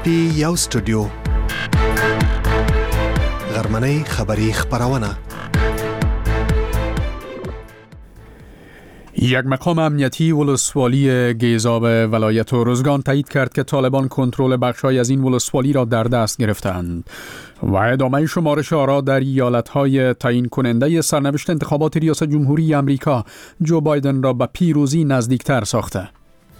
پټي یو سټوډیو غرمنۍ خبری خبرونه. یک مقام امنیتی ولسوالی گیزاب ولایت ارزگان تایید کرد که طالبان کنترل بخش‌های از این ولسوالی را در دست گرفتند و ادامه شمارش آرا در ایالت‌های تعیین کننده سرنوشت انتخابات ریاست جمهوری آمریکا جو بایدن را به پیروزی نزدیکتر ساخته.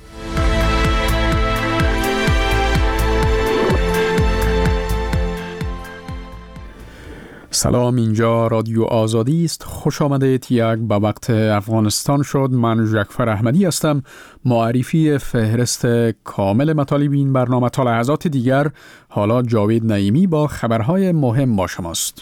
سلام، اینجا رادیو آزادی است. خوش آمدید. یک به وقت افغانستان شد. من جعفر احمدی هستم. معرفی فهرست کامل مطالب این برنامه تا لحظات دیگر. حالا جاوید نعیمی با خبرهای مهم با شماست.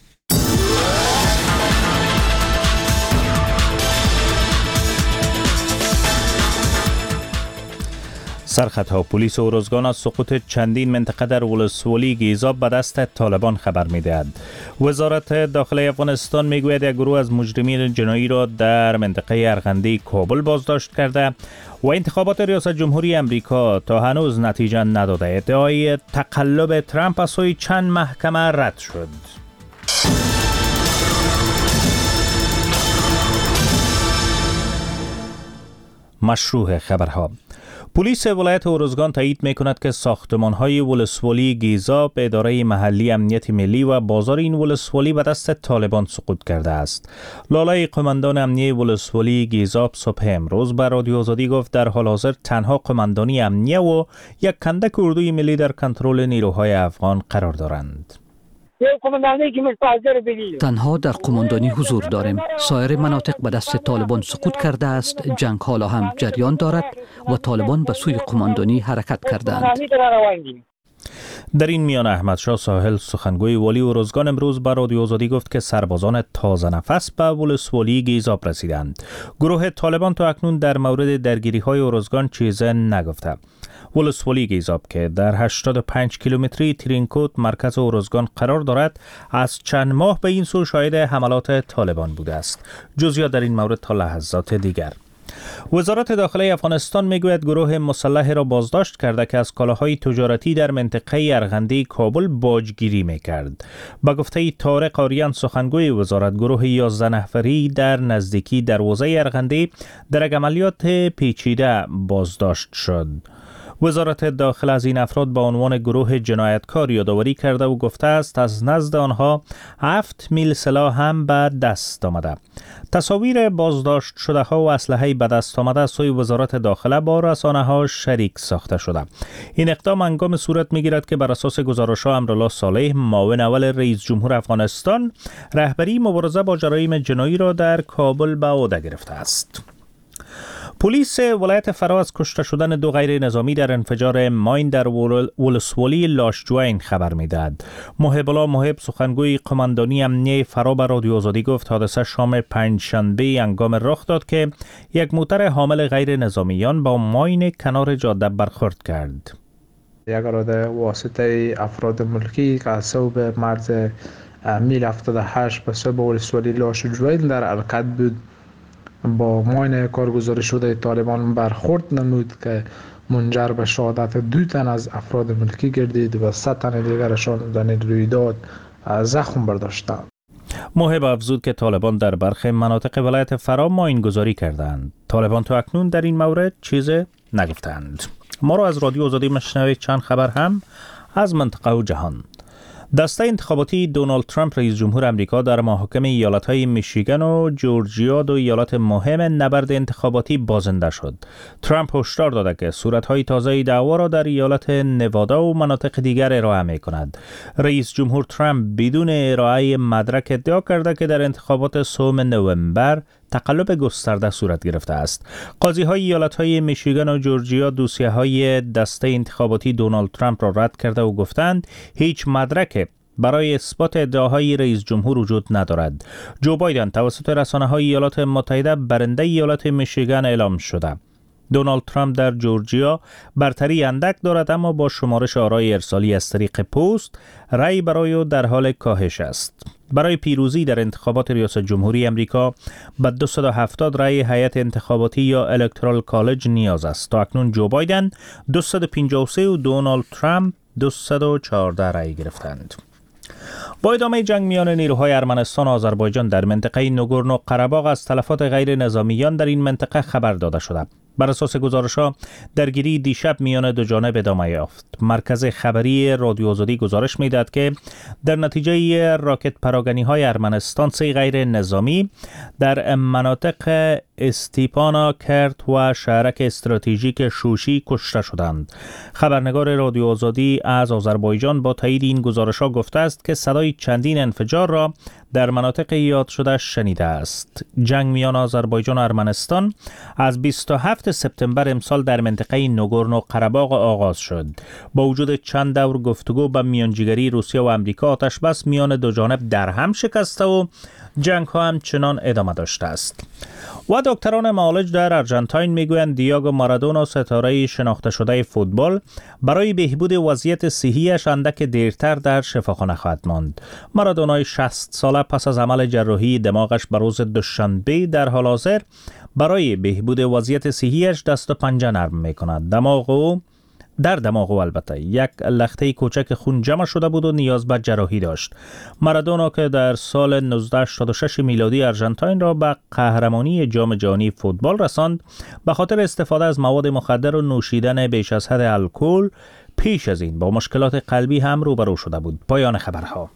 سرخطها پلیس ارزگان از سقوط چندین منطقه در ولسوالی گیزاب به دست طالبان خبر می‌دهد. وزارت داخله افغانستان میگوید یک گروه از مجرمین جنایی را در منطقه ارغندی کابل بازداشت کرده و انتخابات ریاست جمهوری آمریکا تا هنوز نتیجه نداده. ادعای تقلب ترامپ از سوی چند محکمه رد شد. مشروع خبرها. پلیس ولایت ارزگان تایید می‌کند که ساختمان‌های ولسوالی گیزاب، اداره محلی امنیت ملی و بازار این ولسوالی به دست طالبان سقوط کرده است. لالای قماندان امنیه ولسوالی گیزاب صبح امروز به رادیو آزادی گفت در حال حاضر تنها قماندانی امنیه و یک کندک اردوی ملی در کنترل نیروهای افغان قرار دارند. تنها در قماندانی حضور داریم. سایر مناطق به دست طالبان سقوط کرده است. جنگ حالا هم جریان دارد و طالبان به سوی قماندانی حرکت کردند. در این میان احمدشاه ساحل سخنگوی والی ارزگان امروز به رادیو آزادی گفت که سربازان تازه نفس به ولسوالی گیزاب رسیدند. گروه طالبان تا اکنون در مورد درگیری‌های ارزگان چیزی نگفته. ولسوالی گیزاب که در 85 کیلومتری ترینکوت مرکز ارزگان قرار دارد از چند ماه به این سو شاهد حملات طالبان بوده است. جزئیات در این مورد تا لحظات دیگر. وزارت داخله افغانستان میگوید گروه مسلح را بازداشت کرده که از کالاهای تجارتی در منطقه ارغندی کابل باجگیری میکرد. به گفته طارق آریان سخنگوی وزارت، گروه 11 نفری در نزدیکی دروازه ارغندی در یک عملیات پیچیده بازداشت شد. وزارت داخله از این افراد با عنوان گروه جنایتکار یادآوری کرده و گفته است از نزد آنها 7 میل سلاح هم به دست آمده. تصاویر بازداشت شده ها و اسلحه به دست آمده از سوی وزارت داخله با رسانه ها شریک ساخته شده. این اقدام هنگام صورت میگیرد که بر اساس گزارش ها امرالله صالح، معاون اول رئیس جمهور افغانستان، رهبری مبارزه با جرایم جنایی را در کابل به عهده گرفته است. پلیس ولایت فرا از کشته شدن 2 غیر نظامی در انفجار ماین در ولسوالی لاشجوین خبر می‌دهد. محب الله محب سخنگوی قماندانی امنیه فرا به رادیو آزادی گفت حادثه شام پنجشنبه هنگام رخ داد که یک موتر حامل غیر نظامیان با ماین کنار جاده برخورد کرد. یک اراده واسطه افراد ملکی که از صوب مرز میل 78 به صوب ولسوالی لاشجوین در حرکت بود با ماین کارگزاری شده طالبان برخورد نمود که منجر به شهادت 2 تن از افراد ملکی گردید و 100 تن دیگرشان در این رویداد زخم برداشتند. محب افزود که طالبان در برخی مناطق ولایت فرا ماین گذاری کردند. طالبان تا اکنون در این مورد چیزی نگفتند. ما را از رادیو آزادی مشنوید چند خبر هم از منطقه و جهان. دسته انتخاباتی دونالد ترامپ رئیس جمهور آمریکا در محاکم ایالت‌های میشیگان و جورجیا، 2 ایالت مهم نبرد انتخاباتی، بازنده شد. ترامپ هشدار داده که صورت‌های تازه دعوا را در ایالت نوادا و مناطق دیگر ارائه می‌کند. رئیس جمهور ترامپ بدون ارائه مدرک ادعا کرده که در انتخابات 3 نوامبر تقلب گسترده صورت گرفته است. قاضی‌های ایالت‌های میشیگان و جورجیا دوسیه‌های دسته انتخاباتی دونالد ترامپ را رد کرده و گفتند هیچ مدرک برای اثبات ادعاهای رئیس جمهور وجود ندارد. جو بایدن توسط رسانه‌های ایالات متحده برنده ایالت میشیگان اعلام شده. دونالد ترامپ در جورجیا برتری اندک دارد، اما با شمارش آرای ارسالی از طریق پست رأی برای او در حال کاهش است. برای پیروزی در انتخابات ریاست جمهوری آمریکا به 270 رأی هیئت انتخاباتی یا الکترال کالج نیاز است. تا اکنون جو بایدن 253 و دونالد ترامپ 214 رای گرفتند. با ادامه جنگ میان نیروهای ارمنستان و آذربایجان در منطقه نگورنو قره‌باغ از تلفات غیر نظامیان در این منطقه خبر داده شده. بر اساس گزارش‌ها درگیری دیشب میان دو جانب ادامه یافت. مرکز خبری رادیو آزادی گزارش می‌دهد که در نتیجه راکت پراگنی‌های ارمنستان 3 غیر نظامی در مناطق استیپانا، کرت و شهرک استراتژیک شوشی کشته شدند. خبرنگار رادیو آزادی از آذربایجان با تایید این گزارش‌ها گفته است که صدای چندین انفجار را در مناطق یاد شده شنیده است. جنگ میان آذربایجان و ارمنستان از 27 سپتامبر امسال در منطقه نگورنو قره‌باغ آغاز شد. با وجود چند دور گفتگو به میانجیگری روسیه و آمریکا، آتش بس میان دو جانب در هم شکسته و جنگ ها همچنان ادامه داشته است. و دکتران معالج در ارژانتین میگویند دیاگو مارادونا، ستاره شناخته شده فوتبال، برای بهبود وضعیت صحیش اندک دیرتر در شفاخانه خواهد ماند. مارادونای 60 ساله پس از عمل جراحی دماغش بر روز دوشنبه در حال حاضر برای بهبود وضعیت صحیش دست و پنجه نرم میکند. در دماغ او البته یک لخته کوچک خون جمع شده بود و نیاز به جراحی داشت. مارادونا که در سال 1986 میلادی ارژانتین را به قهرمانی جام جهانی فوتبال رساند، به خاطر استفاده از مواد مخدر و نوشیدن بیش از حد الکل پیش از این با مشکلات قلبی هم روبرو شده بود. پایان خبرها.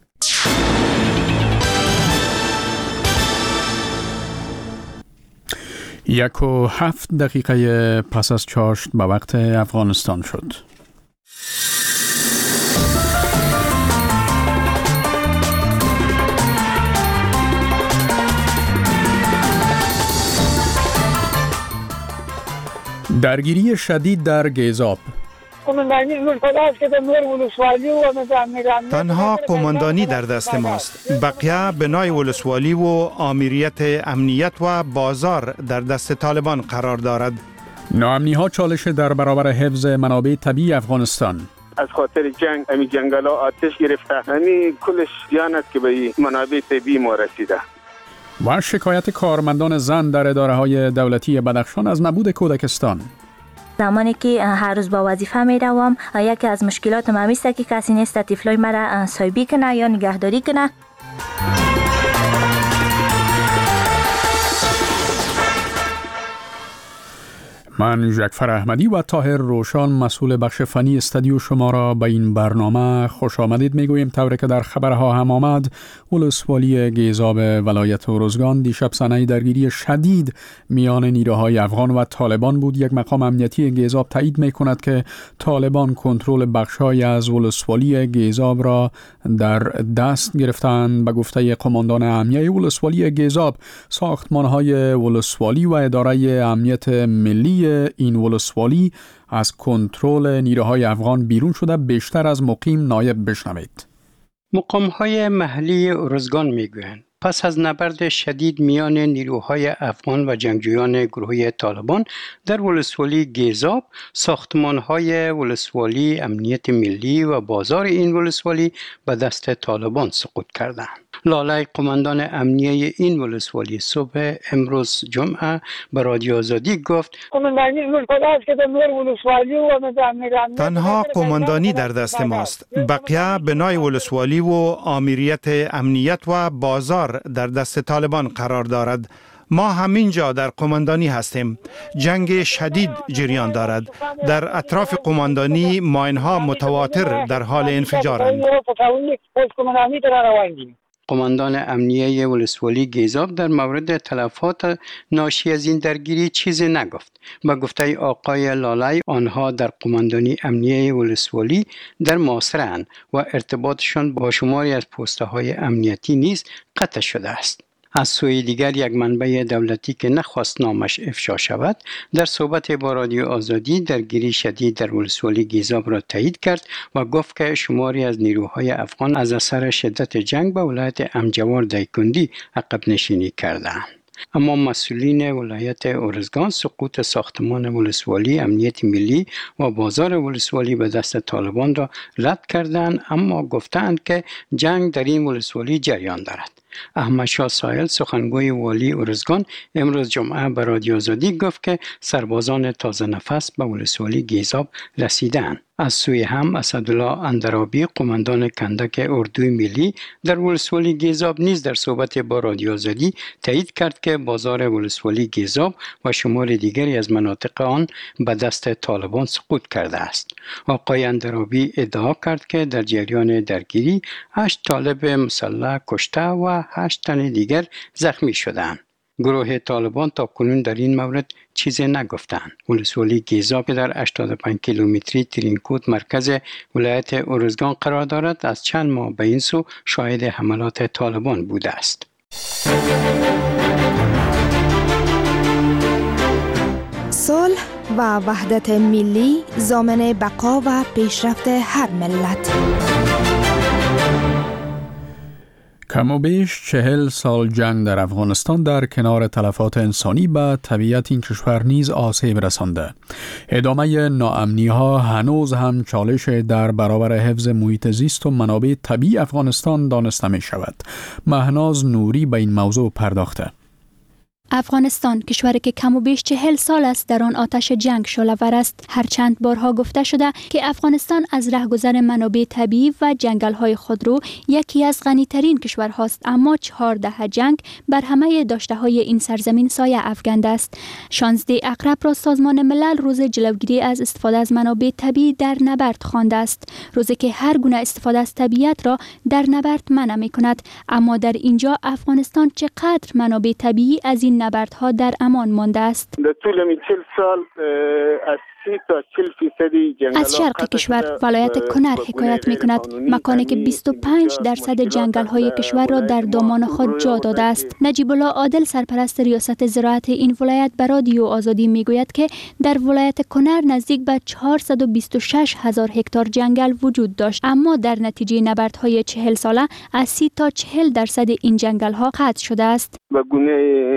1:07 پس از چاشت به وقت افغانستان شد. درگیری شدید در گیزاب. تنها قماندانی در دست ماست. بقیه بنای ولسوالی و آمریت امنیت و بازار در دست طالبان قرار دارد. ناامنی ها چالش در برابر حفظ منابع طبیعی افغانستان. از خاطر جنگ امی جنگل ها آتش گرفته، همی کلش زیان است که به منابع طبیعی ما رسیده. و شکایت کارمندان زن در اداره های دولتی بدخشان از نبود کودکستان. زمانی که هر روز با وظیفه می روم، یکی از مشکلات ما است که کسی نیست طفلای مرا صاحبی کنه یا نگهداری کنه. من جعفر احمدی و طاهر روشان، مسئول بخش فنی استودیو شما را به این برنامه خوش آمدید میگوییم. طوری که در خبرها هم آمد، ولسوالی گیزاب ولایت ارزگان دیشب صحنه درگیری شدید میان نیروهای افغان و طالبان بود. یک مقام امنیتی گیزاب تایید میکند که طالبان کنترل بخش‌های از ولسوالی گیزاب را در دست گرفتند. به گفته قماندان امنیه ولسوالی گیزاب، ساختمان‌های ولسوالی و اداره امنیت ملی این ولسوالی از کنترل نیروهای افغان بیرون شده. بیشتر از مقیم نایب بشنوید. مقام‌های محلی ارزگان میگویند پس از نبرد شدید میان نیروهای افغان و جنگجویان گروه طالبان در ولسوالی گیزاب، ساختمان‌های ولسوالی، امنیت ملی و بازار این ولسوالی به دست طالبان سقوط کردند. لالای قماندان امنیه این ولسوالی صبح امروز جمعه به رادیو آزادی گفت تنها قماندانی در دست ماست. بقیه بنای ولسوالی و آمریت امنیت و بازار در دست طالبان قرار دارد. ما همینجا در قماندانی هستیم. جنگ شدید جریان دارد. در اطراف قماندانی ماین‌ها متواتر در حال انفجارند. قماندان امنیه ولسوالی گیزاب در مورد تلفات ناشی از این درگیری چیزی نگفت. با گفته آقای لالای، آنها در قماندانی امنیه ولسوالی در محاصره‌اند و ارتباطشان با شماری از پست‌های امنیتی نیز قطع شده است. از سوی دیگر یک منبع دولتی که نخواست نامش افشا شود، در صحبت با رادیو آزادی درگیری شدید در ولسوالی گیزاب را تایید کرد و گفت که شماری از نیروهای افغان از اثر شدت جنگ به ولایت امجوار دایکندی عقب نشینی کردند. اما مسئولین ولایت ارزگان سقوط ساختمان ولسوالی، امنیت ملی و بازار ولسوالی به دست طالبان را رد کردند، اما گفتند که جنگ در این ولسوالی جریان دارد. احمد شاه ساحل سخنگوی والی ارزگان امروز جمعه به رادیو آزادی گفت که سربازان تازه نفس به ولسوالی گیزاب رسیدند. از سوی هم اسدالله اندرابی قماندان کندک اردوی ملی در ولسوالی گیزاب نیز در صحبت با رادیو آزادی تایید کرد که بازار ولسوالی گیزاب و شمار دیگری از مناطق آن به دست طالبان سقوط کرده است. آقای اندرابی ادعا کرد که در جریان درگیری 8 طالب مسلح کشته و 8 تن دیگر زخمی شدند. گروه طالبان تا کنون در این مورد چیزی نگفتند. ولسوالی گیزاب که در 85 کیلومتری ترینکوت مرکز ولایت ارزگان قرار دارد از چند ماه به این سو شاهد حملات طالبان بوده است. صلح و وحدت ملی ضامن بقا و پیشرفت هر ملت. کم و بیش 40 سال جنگ در افغانستان در کنار تلفات انسانی به طبیعت این کشور نیز آسیب رسانده. ادامه ناامنی ها هنوز هم چالش در برابر حفظ محیط زیست و منابع طبیعی افغانستان دانسته می شود. مهناز نوری به این موضوع پرداخته. افغانستان کشوری که کم و بیش 40 سال است در آن آتش جنگ شعله‌ور است. هرچند بارها گفته شده که افغانستان از رهگذر منابع طبیعی و جنگل‌های خودرو یکی از غنی‌ترین کشورهاست، اما 4 دهه جنگ بر همه داشته‌های این سرزمین سایه افکنده است. 16 اکتبر را سازمان ملل روز جلوگیری از استفاده از منابع طبیعی در نبرد خوانده است، روزی که هر گونه استفاده از طبیعت را در نبرد منع می‌کند. اما در اینجا افغانستان چقدر منابع طبیعی از این نبردها در امان مانده است. در طول 40 سال از 30 تا 40% از شرق کشور ولایت کنر حکایت می کند، مکانی که 25% جنگل های کشور را در دامان خود جا داده است. نجیب الله عادل سرپرست ریاست زراعت این ولایت به رادیو آزادی می گوید که در ولایت کنر نزدیک به 426,000 هکتار جنگل وجود داشت، اما در نتیجه نبردهای 40 ساله از 30 تا 40% این جنگل ها قطع شده است. به گونه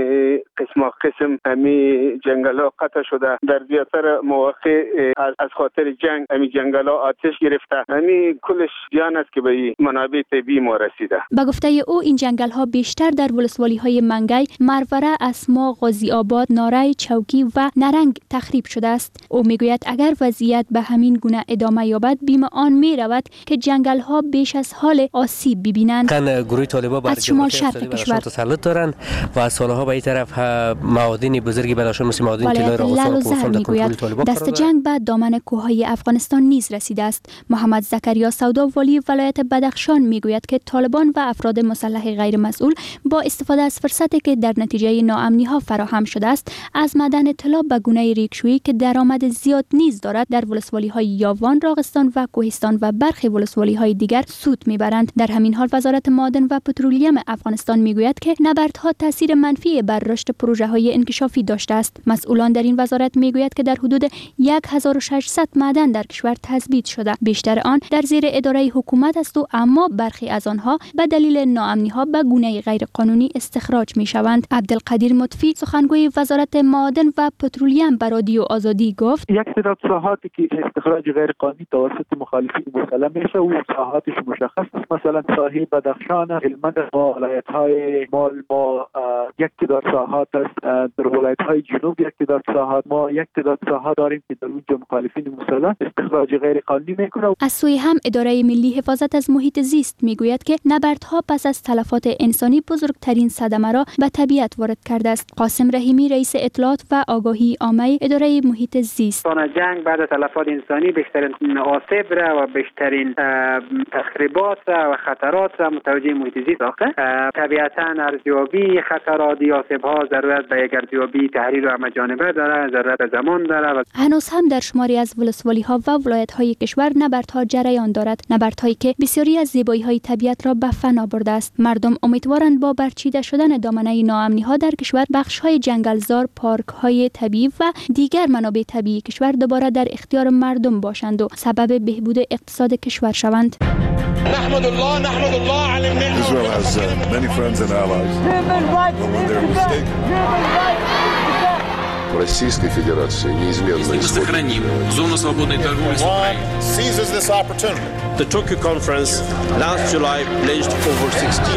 قسم همین جنگل ها قطع شده. در زیاتر مواقع از خاطر جنگ همین جنگل ها آتش گرفته. همین کلش زیان است که به منابع طبیعی ما رسیده. به گفته او این جنگل ها بیشتر در ولسوالی های منگی، مروره، اسما، غازی آباد، ناری، چوکی و نرنگ تخریب شده است. او میگوید اگر وضعیت به همین گونه ادامه یابد بیم آن می رود که جنگل ها بیش از حال آسیب ببینند. گروه طالبان بر شمال شرق کشور تسلط دارند و از سالها به این طرف معادن بزرگی براشون مثل معادن طلای راغستان در کنترل طالبان دست جنگ به دامن کوههای افغانستان نیز رسیده است. محمد زکریا سودا والی ولایت بدخشان میگوید که طالبان و افراد مسلح غیر مسئول با استفاده از فرصتی که در نتیجه ناامنی ها فراهم شده است از معدن طلا به گونه ریگشویی که درآمد زیاد نیز دارد در ولسوالی های یاوان، راغستان و کوهستان و برخی ولسوالی های دیگر سود میبرند. در همین حال وزارت معادن و پترولیم افغانستان میگوید که نبردها تاثیر منفی بر رشد پروژه های انکشافی داشته است. مسئولان در این وزارت میگوید که در حدود 1600 معدن در کشور تثبیت شده. بیشتر آن در زیر اداره حکومت است و اما برخی از آنها به دلیل ناامنی ها به گونه غیر قانونی استخراج می شوند. عبدالقدیر مطفی سخنگوی وزارت معادن و پترولیم به رادیو آزادی گفت یک تعداد ساحاتی که استخراج غیر قانونی توسط مخالفین مسلح میشه و ساحاتش مشخص است، مثلا ساحل بدخشان، هلمند و ولایت‌های مال ما یک تعداد ساحات است، در ولایت‌های جنوب یک تعداد ساحات، ما یک تعداد ساحات داریم که در اونجا مخالفین مسلح استخراج غیر قانونی میکنه. از سوی هم اداره ملی حفاظت از محیط زیست میگوید که نبردها پس از تلفات انسانی بزرگترین صدمه را به طبیعت وارد کرده است. قاسم رحیمی رئیس اطلاعات و آگاهی عامه اداره محیط زیست: جنگ بعد از تلفات انسانی بیشترین آسیب را و بیشترین تخریبات را و خطرات را متوجه محیط زیست آخه. طبیعتاً ارزیابی خطرات یا آسیب‌ها ضرورت به یک ارزیابی تحلیل و همه‌جانبه دارد، ضرورت زمان دارد. هنوز هم در شماری از ولسوالی‌ها و ولایت‌های کشور نبردها جریان دارد، نبردهایی که بسیاری از زیبایی‌های طبیعت را به فنا برده است. مردم امیدوارند با برچیده شدن دامنه ناامنی‌ها در کشور بخش‌های جنگلزار، پارک‌های طبیعی و دیگر منابع طبیعی کشور دوباره در اختیار مردم باشند و سبب بهبود اقتصاد کشور شوند. نحمد الله على النعمة. Israel has many friends and allies. в Российской Федерации неизменно Мы сохраним зону свободной торговли с Украиной. Seizes this opportunity. The Tokyo conference last July pledged over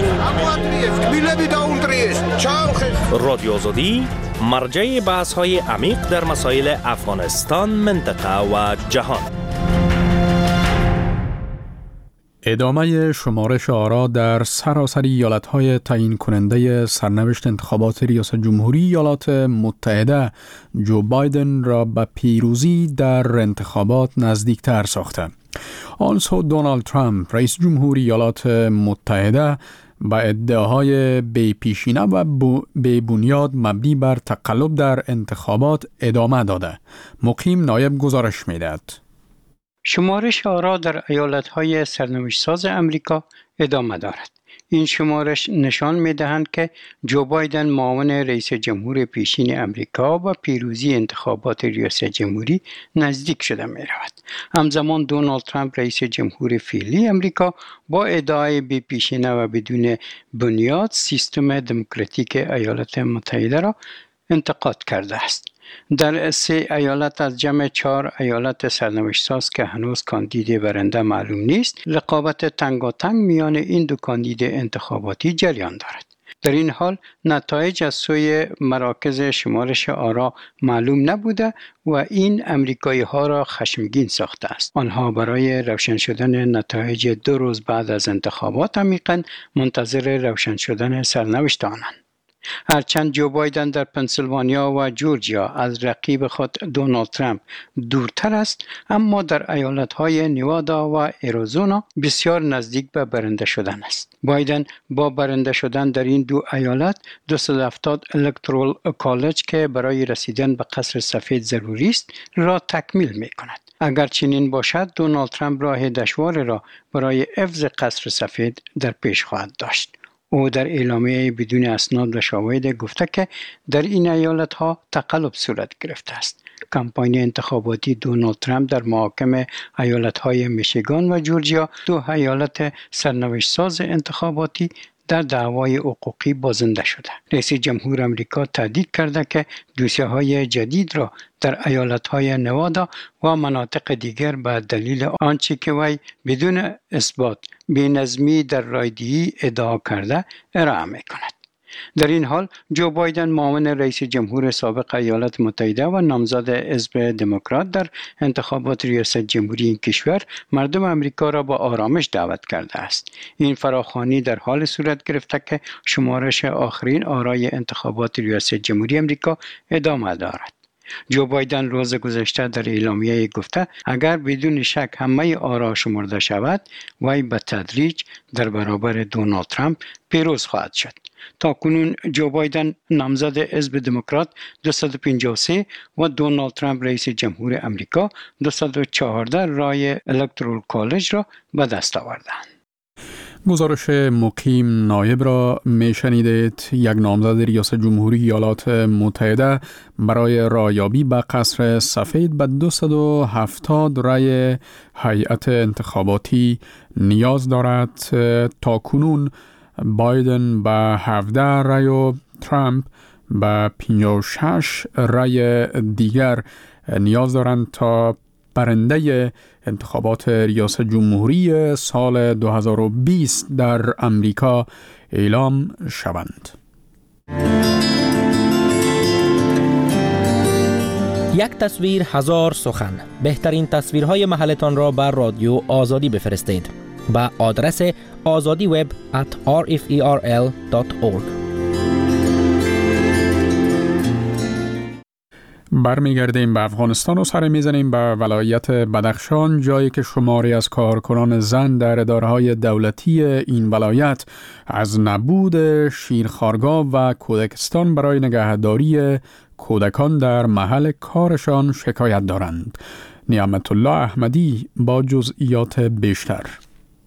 16 رادیو آزادی مرجع بحث‌های عمیق در مسائل افغانستان، منطقه و جهان. ادامه شمارش آرا در سراسر ایالت‌های تعیین کننده سرنوشت انتخابات ریاست جمهوری ایالات متحده جو بایدن را به پیروزی در انتخابات نزدیکتر ساخته. آنسو دونالد ترامپ رئیس جمهوری ایالات متحده با ادعاهای بی‌پیشینه و بی‌بنیاد مبنی بر تقلب در انتخابات ادامه داده. مقیم نایب گزارش می‌دهد. شمارش آرا در ایالت‌های سرنوشت ساز امریکا ادامه دارد. این شمارش نشان می‌دهند که جو بایدن معاون رئیس جمهور پیشین امریکا و پیروزی انتخابات ریاست جمهوری نزدیک شده می‌رود. همزمان دونالد ترامپ رئیس جمهور فعلی امریکا با ادعای بی‌پیشینه و بدون بنیاد سیستم دموکراتیک ایالات متحده را انتقاد کرده است. در 3 ایالت از جمع 4 ایالت سرنوشت ساز که هنوز کاندید برنده معلوم نیست، رقابت تنگاتنگ میان این دو کاندید انتخاباتی جریان دارد. در این حال نتایج از سوی مراکز شمارش آرا معلوم نبوده و این امریکایی ها را خشمگین ساخته است. آنها برای روشن شدن نتایج 2 روز بعد از انتخابات عمیقاً منتظر روشن شدن سرنوشت آنند. هرچند جو بایدن در پنسیلوانیا و جورجیا از رقیب خود دونالد ترامپ دورتر است، اما در ایالت‌های نیوادا و اریزونا بسیار نزدیک به برنده شدن است. بایدن با برنده شدن در این 2 ایالت 270 الکترال کالج که برای رسیدن به قصر سفید ضروری است را تکمیل می‌کند. اگر چنین باشد دونالد ترامپ راه دشوار را برای حفظ قصر سفید در پیش خواهد داشت. او در اعلامیه بدون اسناد و شواهد گفته که در این ایالت‌ها تقلب صورت گرفته است. کمپاین انتخاباتی دونالد ترامپ در محاکم ایالت‌های میشیگان و جورجیا 2 ایالت سرنوشت ساز انتخاباتی در دعوای حقوقی بازنده شده. رئیس جمهور آمریکا تهدید کرده که دوسیه‌های جدید را در ایالت‌های نوادا و مناطق دیگر به دلیل آنچه که وی بدون اثبات بی‌نظمی در رایدهی ادعا کرده ارائه می‌کند. در این حال جو بایدن معاون رئیس جمهور سابق ایالات متحده و نامزد حزب دموکرات در انتخابات ریاست جمهوری این کشور مردم امریکا را با آرامش دعوت کرده است. این فراخوانی در حال صورت گرفته که شمارش آخرین آرای انتخابات ریاست جمهوری امریکا ادامه دارد. جو بایدن روز گذشته در اعلامیه گفته اگر بدون شک همه آرا شمرده شود وی به تدریج در برابر دونالد ترامپ پیروز خواهد شد. تا کنون جو بایدن نامزد حزب دموکرات 253 و دونالد ترامپ رئیس جمهور امریکا 214 رای الکترال کالج را به دست آوردند. گزارش مقیم نایب را میشنیدید. یک نامزد ریاست جمهوری ایالات متحده برای رایابی به قصر سفید به 270 رای هیئت انتخاباتی نیاز دارد. تا کنون بایدن به 17 رای و ترامپ به 56 رای دیگر نیاز دارند تا برنده انتخابات ریاست جمهوری سال 2020 در امریکا اعلام شوند. یک تصویر هزار سخن. بهترین تصویرهای محلتان را بر رادیو آزادی بفرستید با آدرس azadiweb@rferl.org. برمیگردیم به افغانستان و سر میزنیم به ولایت بدخشان، جایی که شماری از کارکنان زن در اداره‌های دولتی این ولایت از نبود شیرخوارگاه و کودکستان برای نگهداری کودکان در محل کارشان شکایت دارند. نعمت الله احمدی با جزئیات بیشتر.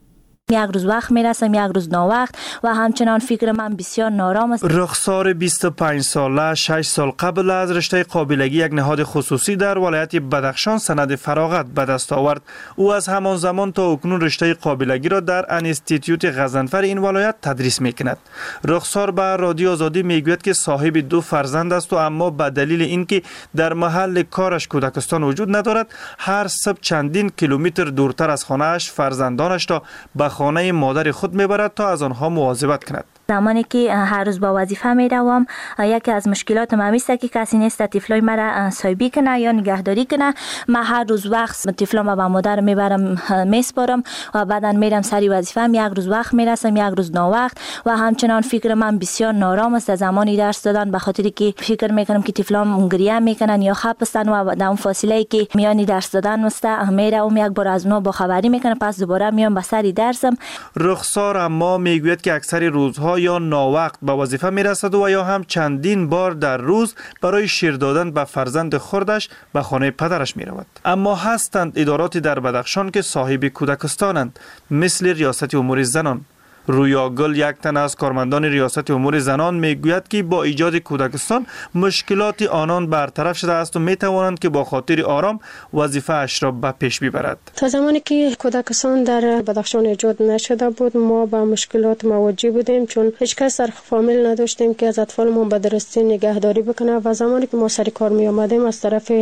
یک روز وقت میرسم، یک روز ناوقت و همچنان فکر من بسیار نارام است. رخسار 25 ساله 6 سال قبل از رشته قابلگی یک نهاد خصوصی در ولایت بدخشان سند فراغت به دست آورد. او از همان زمان تا اکنون رشته قابلگی را در انستیتیوت غضنفر این ولایت تدریس میکند. رخسار به رادیو آزادی میگوید که صاحب 2 فرزند است و اما به دلیل اینکه در محل کارش کودکستان وجود ندارد، هر صبح چندین کیلومتر دورتر از خانه‌اش فرزندانش را به خانه مادر خود میبرد تا از آنها مواظبت کند. زمانی که هر روز با وظیفه می روم، یکی از مشکلات من است که کسی نیست طفلای مرا صاحبی کنه یا نگهداری کنه. من هر روز وقت طفلام با مادر میبرم میسپارم و بعدا میرم سری وظیفه. یک روز وقت میرسم، یک روز ناوقت و همچنان فکر من بسیار نارام است زمانی درس دادن، به خاطر که فکر میکنم که طفلام گریه میکنن یا خب هستن و در اون فاصله که میانی درس دادن است میرم یک بار از نو با خبری میکنم، پس دوباره میام به سری درسم. رخسار اما میگوید که اکثر روزها یا ناوقت به وظیفه میرسد و یا هم چندین بار در روز برای شیر دادن به فرزند خردش به خانه پدرش میرود. اما هستند اداراتی در بدخشان که صاحب کودکستانند، مثل ریاست امور زنان. رویا گل، یک تن از کارمندان ریاست امور زنان، میگوید که با ایجاد کودکستان مشکلات آنان برطرف شده است و میتوانند که با خاطر آرام وظیفه اش را به پیش ببرد. تا زمانی که کودکستان در بدخشان ایجاد نشده بود، ما با مشکلات مواجه بودیم، چون هیچ کس در فامیل نداشتیم که از اطفالمون به درستی نگهداری بکنه و زمانی که ما سر کار می آمدیم از طرف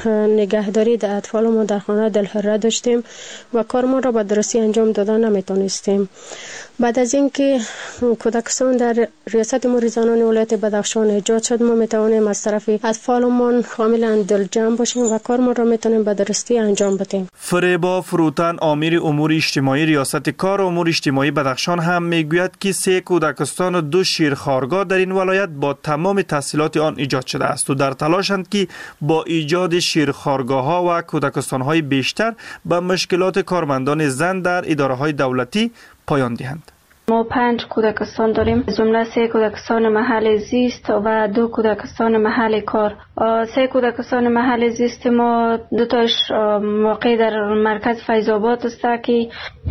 نگهداری در اطفالمون در خانه دلهره داشتیم و کارمون را به درستی انجام دادن نمیتونستیم. بعد از اینکه کودکستان در ریاست امور زنان ولایت بدخشان ایجاد شد، ما میتوانیم از طرف اطفالمون کاملا دلجمع باشیم و کارمون را میتونیم به درستی انجام بدیم. فریبا فروتن، امیر امور اجتماعی ریاست کار امور اجتماعی بدخشان، هم میگوید که 3 کودکستان و 2 شیرخوارگاه در این ولایت با تمام تحصیلات آن ایجاد شده است و در تلاشند که با ایجاد شیرخوارگاه ها و کودکستان های بیشتر به مشکلات کارمندان زن در اداره های دولتی پایان دهند. ما 5 کودکستان داریم، جمله 3 کودکستان محل زیست و 2 کودکستان محل کار. 3 کودکستان محل زیست ما 2 تاش واقع در مرکز فیض‌آباد است که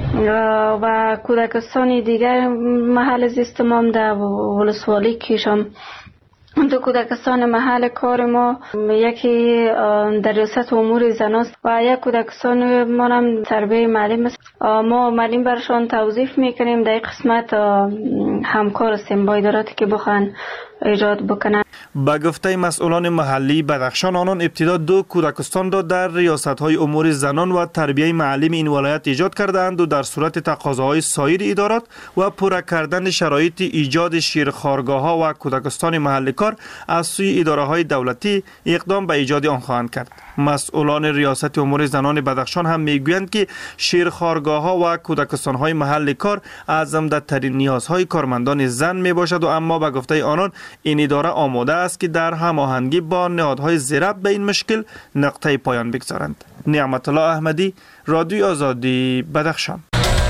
و کودکستان دیگر محل زیست ما هم در ولسوالی کشم. 2 کودکستان محل کار ما، یکی در ریاست امور زنان است و یک کودکستان ما هم تربیه معلم است. ما معلم برشان توظیف میکنیم، در این قسمت همکار هستیم با اداراتی که بخوان ایجاد بکنن. با گفته مسئولان محلی بدخشان، آنان ابتدا 2 کودکستان را در ریاست‌های امور زنان و تربیه معلم این ولایت ایجاد کردند و در صورت تقاضاهای سایر ادارات و پورا کردن شرایط ایجاد شیرخوارگاه‌ها و کودکستان محل کار از سوی اداره‌های دولتی اقدام به ایجاد آن خواهند کرد. مسئولان ریاست امور زنان بدخشان هم میگویند که شیرخوارگاه‌ها و کودکستان‌های محل کار از عمده‌ترین نیازهای کارمندان زن میباشد و اما به گفته آنان این اداره آماده است که در هماهنگی با نهادهای ضرب به این مشکل نقطه پایان بگذارند. نعمت الله احمدی، رادیو آزادی، بدخشان.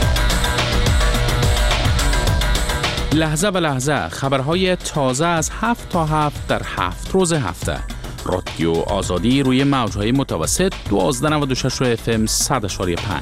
لحظه به لحظه خبرهای تازه از 7 تا 7 در 7 روز هفته. رادیو آزادی روی موج‌های متوسط 1296 FM 100.5.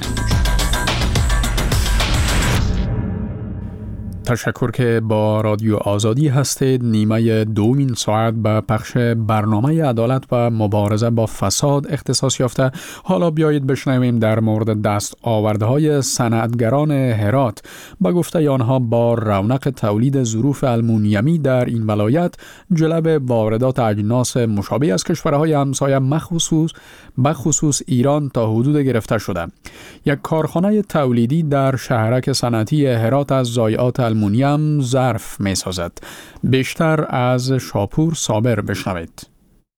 تشکر که با رادیو آزادی هستید. نیمه دومین ساعت به پخش برنامه عدالت و مبارزه با فساد اختصاص یافته. حالا بیایید بشنویم در مورد دست آوردهای صنعتگران هرات. با گفته آنها با رونق تولید ظروف المونیمی در این ولایت، جلب واردات اجناس مشابه از کشورهای همسایه بخصوص ایران تا حدود گرفته شده. یک کارخانه تولیدی در شهرک صنعتی هرات از ضایعات المونیم ظرف می سازد. بیشتر از شاپور صابر بشنوید.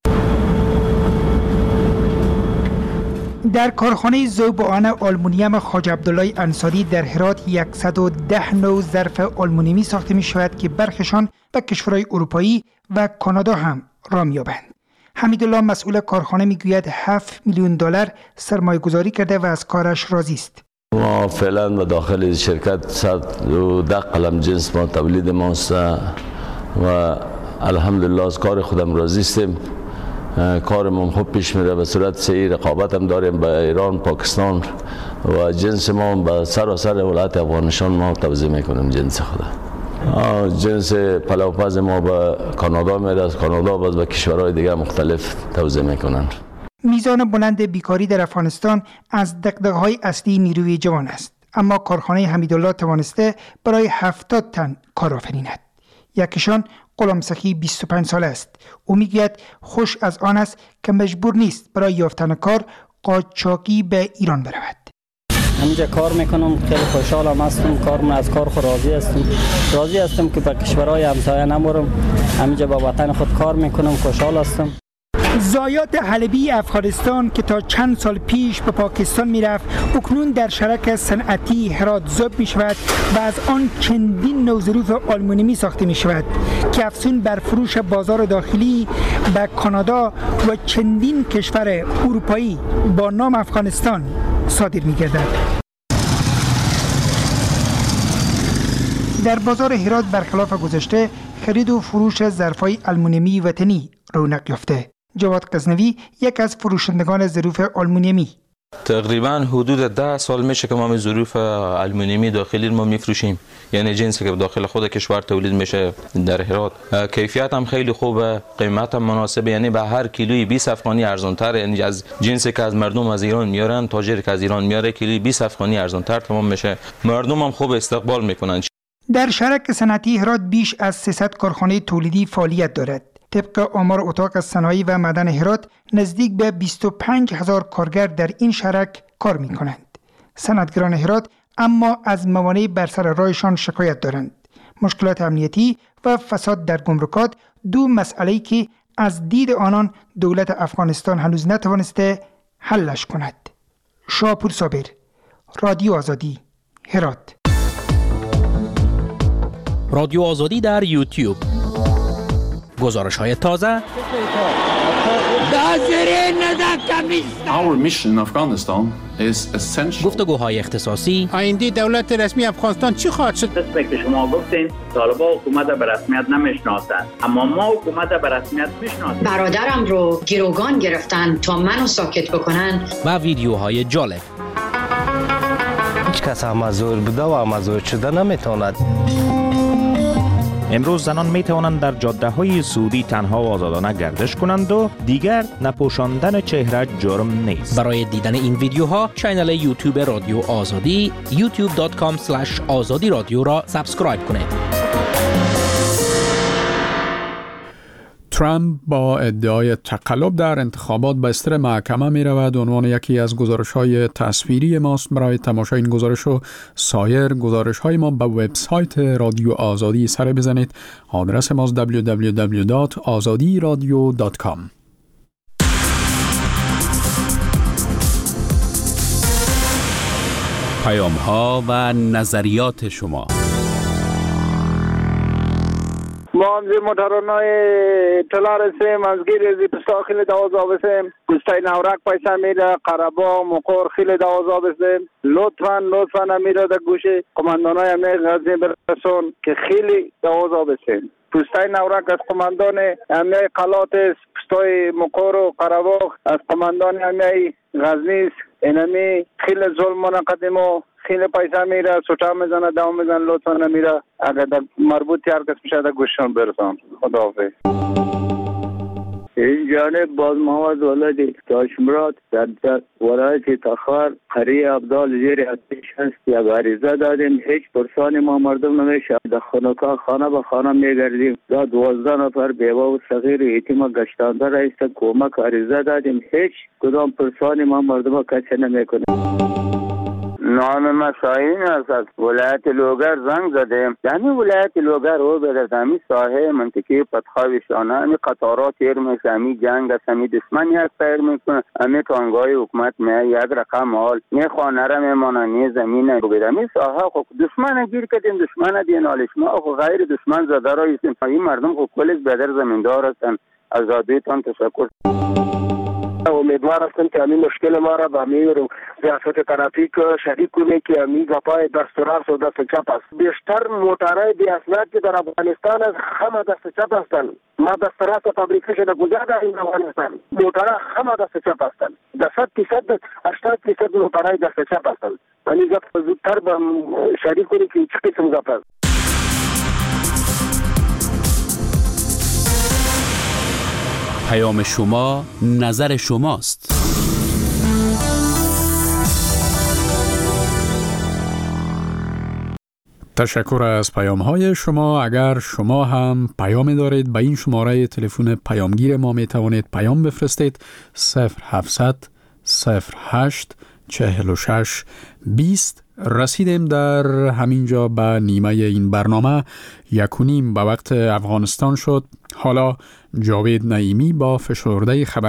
در کارخانه ذوب آن آلومینیوم خواجه عبدالله انصاری در هرات 110 نوع ظرف آلومینیومی ساخته می شود که برخشان به کشورهای اروپایی و کانادا هم راه یابند. حمیدالله مسئول کارخانه می گوید 7 میلیون دلار سرمایه گذاری کرده و از کارش راضی است. ما فعلا و داخل شرکت 110 قلم جنس ما تولید ماست و الحمدلله از کار خودم راضی هستیم کارمون خوب پیش میره. به صورت صحیح رقابت هم داریم با ایران، پاکستان و جنس ما به سراسر ولایت افغانستان ما توزیع میکنیم. جنس خدا جنس پلوپز ما به کانادا میره، از کانادا باز به کشورهای دیگه مختلف توزیع میکنن. میزان بلند بیکاری در افغانستان از دغدغه‌های اصلی نیروی جوان است، اما کارخانه حمیدالله توانسته برای 70 تن کار آفریند. یکیشان غلام سخی 25 ساله است. او میگوید خوش از آن است که مجبور نیست برای یافتن کار قاچاقی به ایران برود. همینجا کار میکنم، خیلی خوشحالم هستم. از کار خود راضی هستم که به کشورهای همسایه نمورم. همینجا با وطن خود کار میکنم، خوشحال هستم. زایات حلبی افغانستان که تا چند سال پیش به پاکستان میرفت، اکنون در شرک صنعتی هرات ذوب می شود و از آن چندین نوع ظروف آلومینیومی ساخته می شود که افزون بر فروش بازار داخلی به کانادا و چندین کشور اروپایی با نام افغانستان صادر می گردد. در بازار هرات برخلاف گذشته خرید و فروش ظرفای آلومینیومی وطنی رونق یافته. جواد غزنوی یک از فروشندگان ظروف آلومینیومی: تقریبا حدود 10 سال میشه که ما ظروف آلومینیومی داخلی ما میفروشیم، یعنی جنسی که داخل خود کشور تولید میشه در هرات. کیفیت هم خیلی خوبه، قیمت هم مناسبه، یعنی به هر کیلویی 20 افغانی ارزان تر، یعنی از جنسی که از مردم از ایران میارن، تاجری که از ایران میاره کیلویی 20 افغانی ارزان تر تمام میشه. مردم هم خوب استقبال میکنن. در شرک صنعتی هرات بیش از 300 کارخانه تولیدی فعالیت دارد. طبق آمار اتاق صنایع و معدن هرات نزدیک به 25,000 کارگر در این شرک کار می کنند. صنعتگران هرات اما از موانع بر سر راهشان شکایت دارند. مشکلات امنیتی و فساد در گمرکات، دو مسئله‌ای که از دید آنان دولت افغانستان هنوز نتوانسته حلش کند. شاپور صابر، رادیو آزادی، هرات. رادیو آزادی در یوتیوب. گزارش‌های تازه. گفتگوهای اختصاصی. آینده دولت رسمی افغانستان چی خواهد شد؟ که شما گفتین طالبان حکومت به رسمیت نمیشناسند، اما ما حکومت به رسمیت میشناسیم. برادرم رو گروگان گرفتن تا منو ساکت بکنن. و ویدیوهای جالب. هیچ کس مزور بوده و مزور شده نمیتواند. امروز زنان می توانند در جاده های سعودی تنها و آزادانه گردش کنند و دیگر نپوشاندن چهره جرم نیست. برای دیدن این ویدیوها کانال یوتیوب رادیو آزادی youtube.com/azadi رادیو را سابسکرایب کنید. ترامپ با ادعای تقلب در انتخابات به استر محکمه می رود. عنوان یکی از گزارش‌های تصویری ماست. برای تماشای این گزارش و سایر گزارش‌های ما به وبسایت رادیو آزادی سر بزنید. آدرس ماست www.azadiradio.com. پیام‌ها و نظریات شما. ما هم زی موترانای اطلاع رسیم از گیر زی پستا خیلی دوازا بسیم پستای نورک پیسا میره قربا مقور خیلی دوازا بسیم لطفا امیره در گوش قماندانای امی غزنی برسون که خیلی دوازا بسیم. پستای نورک از قماندان امی قلات است، پستای مقور و قربا از قماندان امی غزنی است. اینمی خیلی ظلم منقدم و خیلی پیسا میره، سوچا میزنه، داو میزنه، لطفا نمیره. اگر در مربوطی هر کس میشه در گوششان برسان. خداحافظ. این جانب باز محمد ولدی داشمرات در ولایت تخار قریه عبدال زیر اتش هست. یک عریضه دادیم، هیچ پرسانی ما مردم نمیشه. در خانه به خانه میگردیم. دا 12 نفر بیوه و صغیر یتیم گشتانده رئیس کمک عریضه دادیم، هیچ کدام پرسانی ما مردم کسی نمیکنه. نام ما شاهین است. از ولایت لوگر زنگ زدیم. یعنی ولایت لوگر رو به همی ساحه منطقه پتخاویشانه همی قطارات تیر میشه، همی جنگ است، همی دشمن یک تیر میکنه، همی تانگای حکومت می یک رقم حال نی خانه را میمانه نی زمین رو همی ساحه خب دشمن گیر کردیم، دشمن دینالش ما خب غیر دشمن زده را ایستیم. این مردم خب کلش بدر زمیندار هستن. از آدویتان تشکر. امیدوار هستم که همین مشکل ما را با امیر ریاست ترافیک شریک کنه که همین گپای دست راست و دست چپ است. بیشتر موترهای بی اسناد که در افغانستان همه دست چپ هستند. ما دست راست فابریکه شده کجا داریم افغانستان؟ موترها همه دست چپ هستند. 100% 80% موترهای دست چپ هستند. یعنی گپ زودتر با شریک کنه که چه قسم گپ است. پیام شما نظر شماست. تشکر از پیام‌های شما. اگر شما هم پیام دارید به این شماره تلفن پیامگیر ما می توانید پیام بفرستید 0700 08 46 20. رسیدیم در همینجا به نیمه این برنامه. 1:30 به وقت افغانستان شد. حالا جاوید نعیمی با فشرده خبر